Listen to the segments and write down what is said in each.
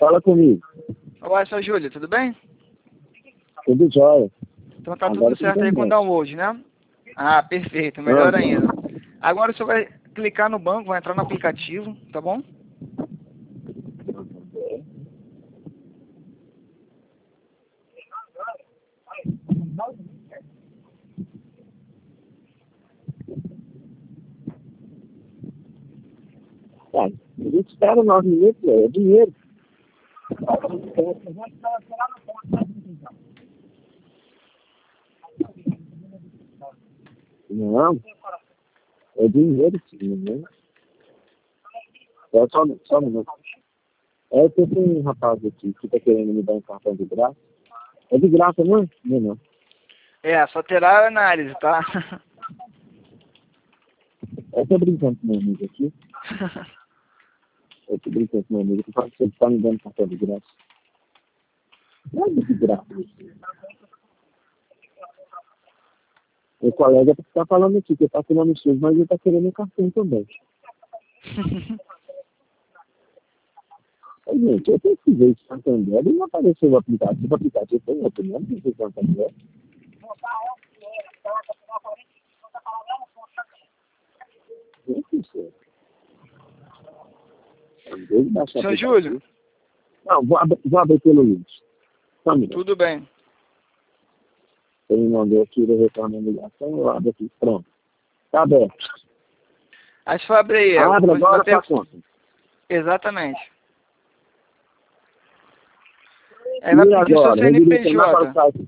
Fala comigo. Olá, seu Júlio, tudo bem? Tudo jóia. Então tá Agora tudo certo aí com o download, né? Ah, perfeito, melhor ainda. Agora você vai clicar no banco, vai entrar no aplicativo, tá bom? Tá, a gente espera 9 minutos, é dinheiro. Não, é dinheiro, sim, né? É só um minuto. É que tem um rapaz aqui que tá querendo me dar um cartão de graça. É de graça, não é? Não, não. É, só terá análise, tá? Eu tô brincando com meu amigo aqui. Eu tô brincando com meu amigo. Eu falo que ele tá me dando cartão de graça. Não é de graça. O colega tá falando aqui que tá tirando os seus, mas ele tá querendo um cartão também. Gente, eu pesquisei de Santander e não apareceu o aplicativo. O aplicativo tem outro nome de Santander. Não sei. Seu Júlio, Não, vou abrir pelo link. Só um minuto. tudo bem. Ele mandou aqui, ele retorna a ligação, eu abro aqui. Pronto. Tá aberto. Aí se for abrir aí, Abre agora você... pra conta. Exatamente. Aí vai E pedir seu agora? Eu direcionar para o CNPJ. site.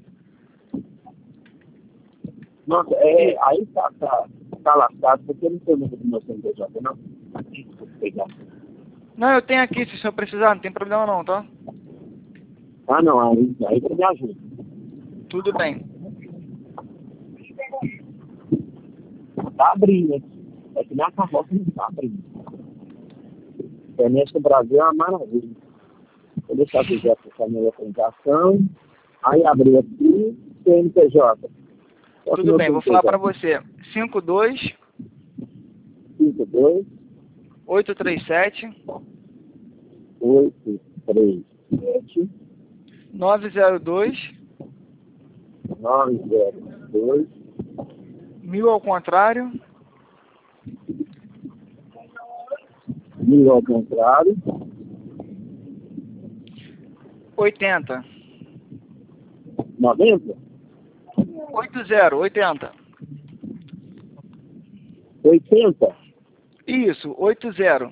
Nossa, aí tá lascado, porque eu não sei o número do meu CNPJ, não. Aqui, vou pegar. Não, eu tenho aqui, se o senhor precisar, não tem problema não, tá? Ah, não, aí você me ajuda. Tudo bem. Tá abrindo aqui. É que na carroça não tá abrindo. A internet no Brasil é uma maravilha. Vou deixar aqui já essa minha apresentação. Aí abriu aqui, CNPJ. Tudo bem, vou falar para você. 52 52 837 837 902 902 1000 ao contrário 1000 ao contrário 80 90 80 80 Isso, 80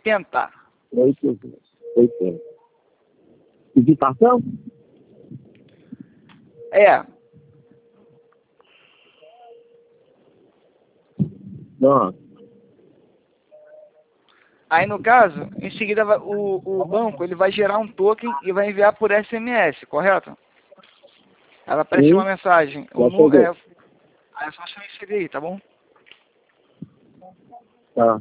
80 Digitação? É, Não. aí no caso, em seguida o banco ele vai gerar um token e vai enviar por SMS, correto? Aí vai aparecer uma mensagem. Aí é só você inserir aí, tá bom? Tá.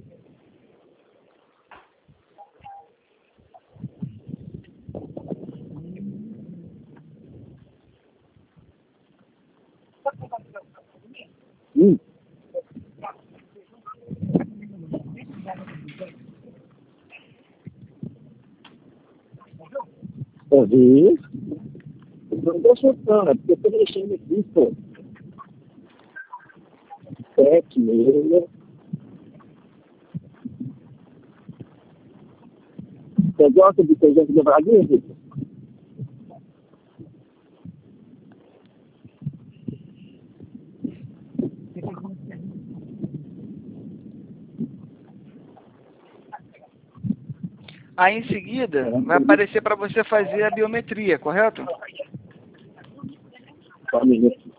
Ouvi. Eu não tô chutando, é porque eu tô deixando aqui, pô. 76. Você gosta de ter gente do Brasil, Vitor? Aí em seguida vai aparecer para você fazer a biometria, correto? Só um minuto.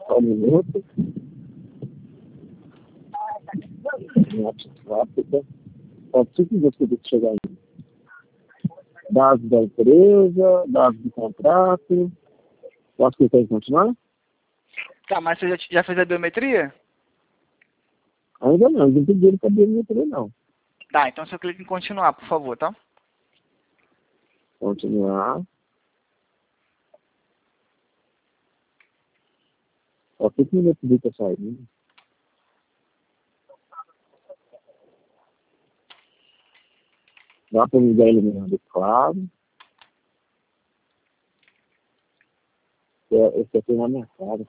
Rápida. Só 5 minutos que eu tenho que chegar aí. Dados da empresa, dados do contrato. Posso clicar em continuar? Tá, mas você já fez a biometria? Ainda não, eles não pediram para biometria, não. Tá, então você clica em continuar, por favor, tá? Continuar. Só 5 minutos de eu sair. Dá para me dar eliminado, claro. Esse aqui na minha cara.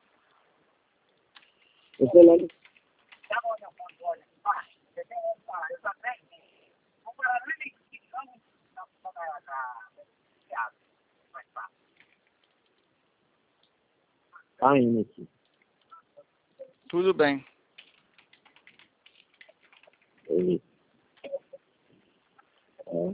Eu tô olhando. Tá indo aqui. Tudo bem. Ele, é.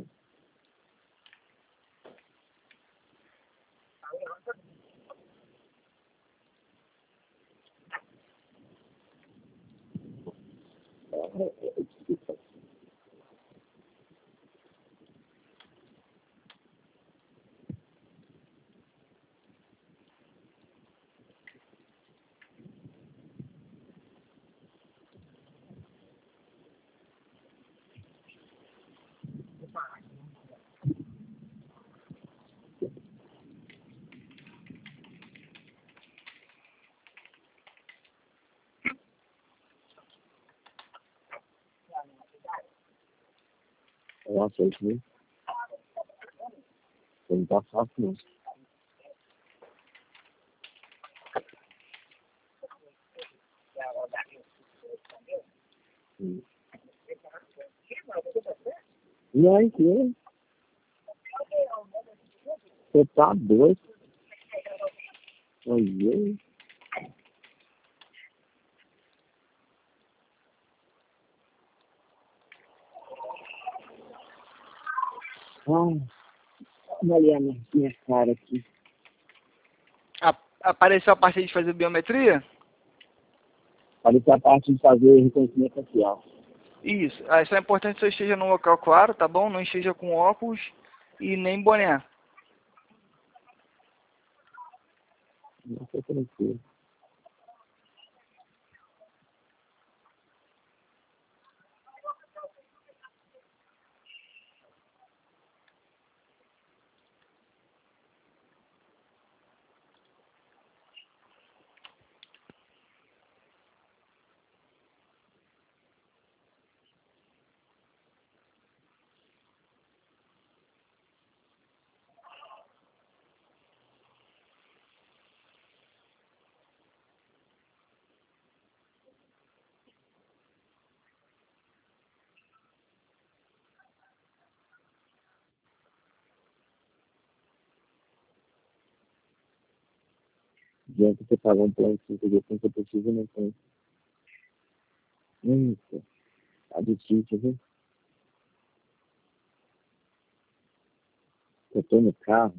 Nossa, isso mesmo. Não tá fácil, não. E aí, que? Você tá doido? Olha. Olha ali a minha cara aqui. Apareceu a parte de fazer biometria? Parece a parte de fazer reconhecimento facial. Isso. Ah, isso é importante que você esteja num local claro, tá bom? Não esteja com óculos e nem boné. Não sei tranquilo. Diante de você pagar um plano de 5G que você precisa, não tem. Isso. Tá difícil, viu? Eu tô no carro.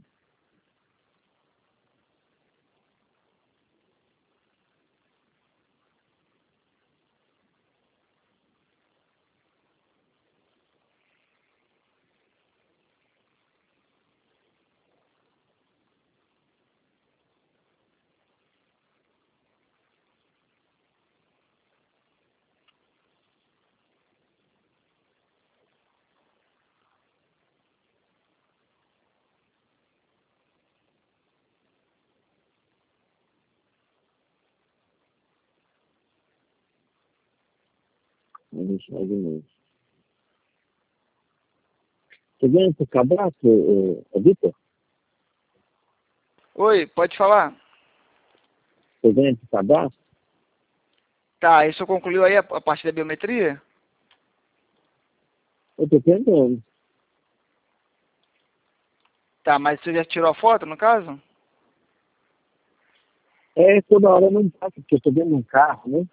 Vou deixar de novo. Você ganha esse cadastro, Vitor? Oi, pode falar? Você ganha esse cadastro? Tá, isso concluiu aí a parte da biometria? Eu tô tentando. Tá, mas você já tirou a foto, no caso? Toda hora não passa, porque eu tô dentro de um carro, né?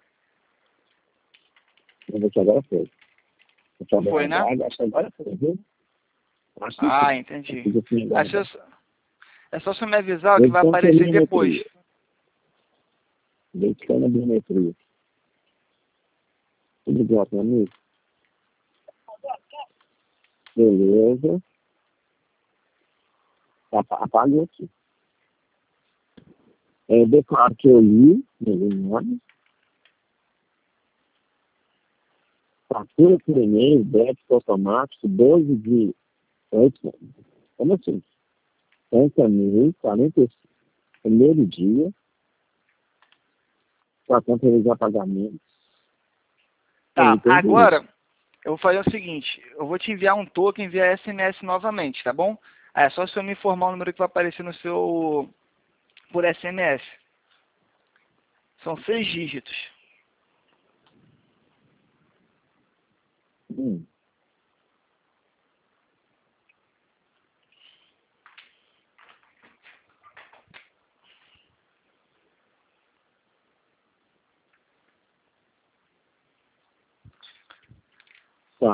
Eu vou te agora foi. Eu tô Foi, né? acho que agora foi, viu? Acho que Ah, sim. entendi. Acho que sim, Aí agora. é só você me avisar que vai Verificando a aparecer depois. biometria. Verificando a biometria. Tudo igual, meu amigo? Beleza. Apague aqui. Declaro que eu li, meu nome. Fatura por e-mail, débito automático, 12 de 8. Como assim? 30.045, primeiro dia, para contabilizar pagamentos. Tá, Entendi isso. agora eu vou fazer o seguinte, eu vou te enviar um token via SMS novamente, tá bom? Aí é só você me informar o número que vai aparecer no seu por SMS. São 6 dígitos. Tá.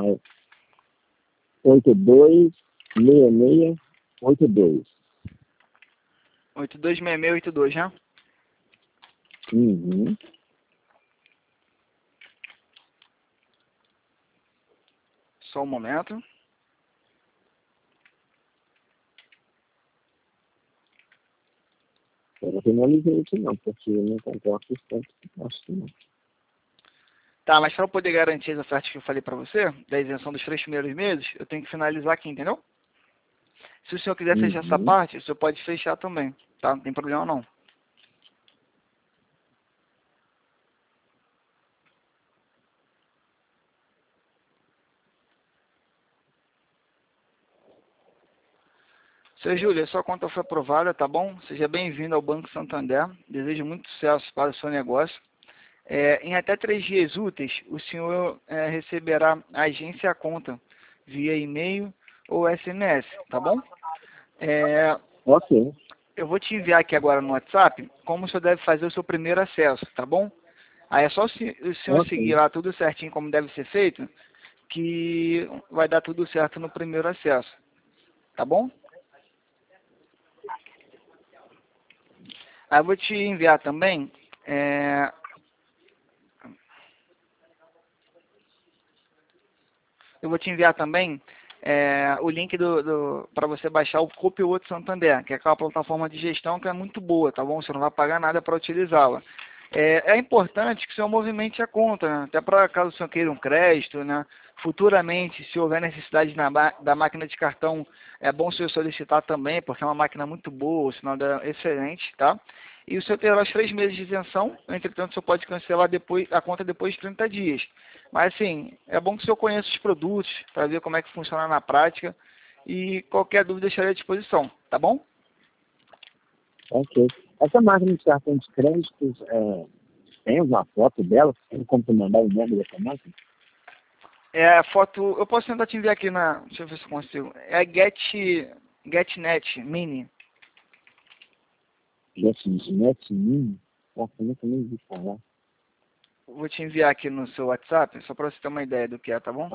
826682. 826682, né? Uhum. Só um momento. Eu não finalizei isso não, porque eu não concordo com tanto. Acho que não. Tá, mas para eu poder garantir as ofertas que eu falei para você, da isenção dos 3 primeiros meses, eu tenho que finalizar aqui, entendeu? Se o senhor quiser fechar essa Uhum. parte, o senhor pode fechar também, tá? Não tem problema não. Seu Júlio, a sua conta foi aprovada, tá bom? Seja bem-vindo ao Banco Santander. Desejo muito sucesso para o seu negócio. Em até 3 dias úteis, o senhor receberá a agência e a conta via e-mail ou SMS, tá bom? Ok. Eu vou te enviar aqui agora no WhatsApp como o senhor deve fazer o seu primeiro acesso, tá bom? Aí é só o senhor seguir Ok. lá tudo certinho como deve ser feito, que vai dar tudo certo no primeiro acesso, tá bom? Aí eu vou te enviar também eu vou te enviar também o link para você baixar o Copilot Santander, que é aquela plataforma de gestão que é muito boa, tá bom? Você não vai pagar nada para utilizá-la. É importante que o senhor movimente a conta, né? Até para caso o senhor queira um crédito, né? Futuramente, se houver necessidade da máquina de cartão, é bom o senhor solicitar também, porque é uma máquina muito boa, o sinal dela é excelente, tá? E o senhor terá os 3 meses de isenção, entretanto o senhor pode cancelar a conta depois de 30 dias. Mas assim, é bom que o senhor conheça os produtos, para ver como é que funciona na prática, e qualquer dúvida estarei à disposição, tá bom? Ok. Essa máquina de cartão de créditos, tem uma foto dela? Tem como tu mandar o nome dessa máquina? A foto, eu posso tentar te enviar aqui deixa eu ver se eu consigo. É a GetNet Mini. GetNet Mini? Nossa, eu nunca nem vi falar. Vou te enviar aqui no seu WhatsApp, só para você ter uma ideia do que é, tá bom? Tá.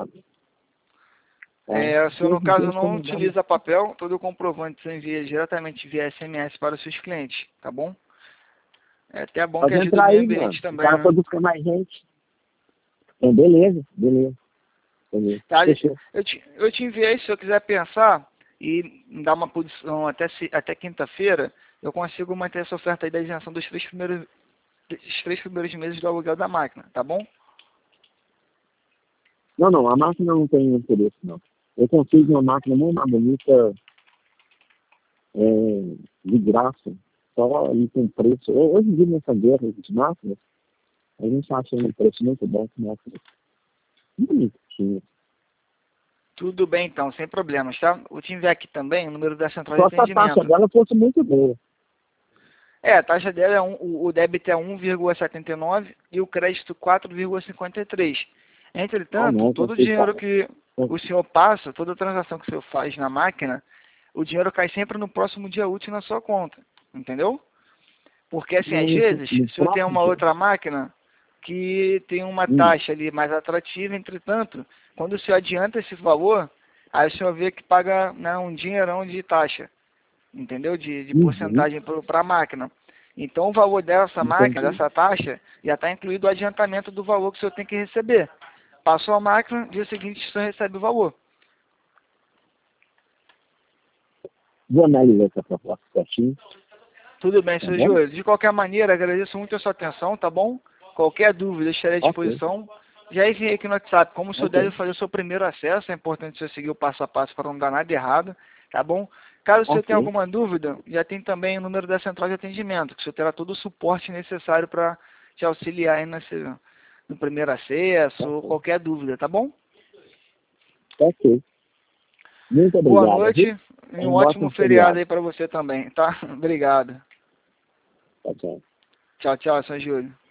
O senhor, no caso, Deixa eu não mandar. utiliza papel, todo o comprovante você envia diretamente via SMS para os seus clientes, tá bom? É até bom que Pode ajuda o entrar meio aí, mano. ambiente O também, cara né? pode buscar mais gente. Então, beleza, beleza. Beleza. Tá, Fechou. eu te enviei, se eu quiser pensar e dar uma posição até quinta-feira, eu consigo manter essa oferta aí da isenção dos 3 primeiros meses do aluguel da máquina, tá bom? Não, a máquina não tem interesse, não. Eu consigo uma máquina muito mais bonita, de graça, só ali com preço. Hoje em dia, nessa guerra de máquinas, a gente acha um preço muito bom com máquinas bonitinhas. Tudo bem então, sem problemas, tá? Vou te enviar aqui também o número da central de Só se a taxa atendimento. dela fosse muito boa. A taxa dela o débito é 1,79 e o crédito 4,53. Ah, Entretanto, não, todo o consigo. dinheiro que o senhor passa, toda transação que o senhor faz na máquina, o dinheiro cai sempre no próximo dia útil na sua conta, entendeu? Porque assim, às vezes, No o senhor tem próprio uma dia. outra máquina que tem uma taxa ali mais atrativa, entretanto, quando o senhor adianta esse valor, aí o senhor vê que paga, né, um dinheirão de taxa, entendeu? De Uhum. porcentagem para a máquina. Então o valor dessa máquina, Entendi. dessa taxa, já está incluído o adiantamento do valor que o senhor tem que receber. Passou a máquina, dia seguinte o senhor recebe o valor. Vou analisar essa proposta certinho, Tudo bem, tá seu bom? Júlio. De qualquer maneira, agradeço muito a sua atenção, tá bom? Qualquer dúvida, estarei à Ok, disposição. Já enviei aqui no WhatsApp como o senhor deve ok, fazer o seu primeiro acesso. É importante o senhor seguir o passo a passo para não dar nada errado, tá bom? Caso o senhor tenha ok. alguma dúvida, já tem também o número da central de atendimento, que o senhor terá todo o suporte necessário para te auxiliar aí no primeiro acesso ou Ok. qualquer dúvida, tá bom? Ok. Muito Boa obrigado, viu? noite e um Um ótimo ótimo feriado feriado. aí para você também, tá? Obrigado. Tchau, tchau. Tchau, tchau, São Júlio.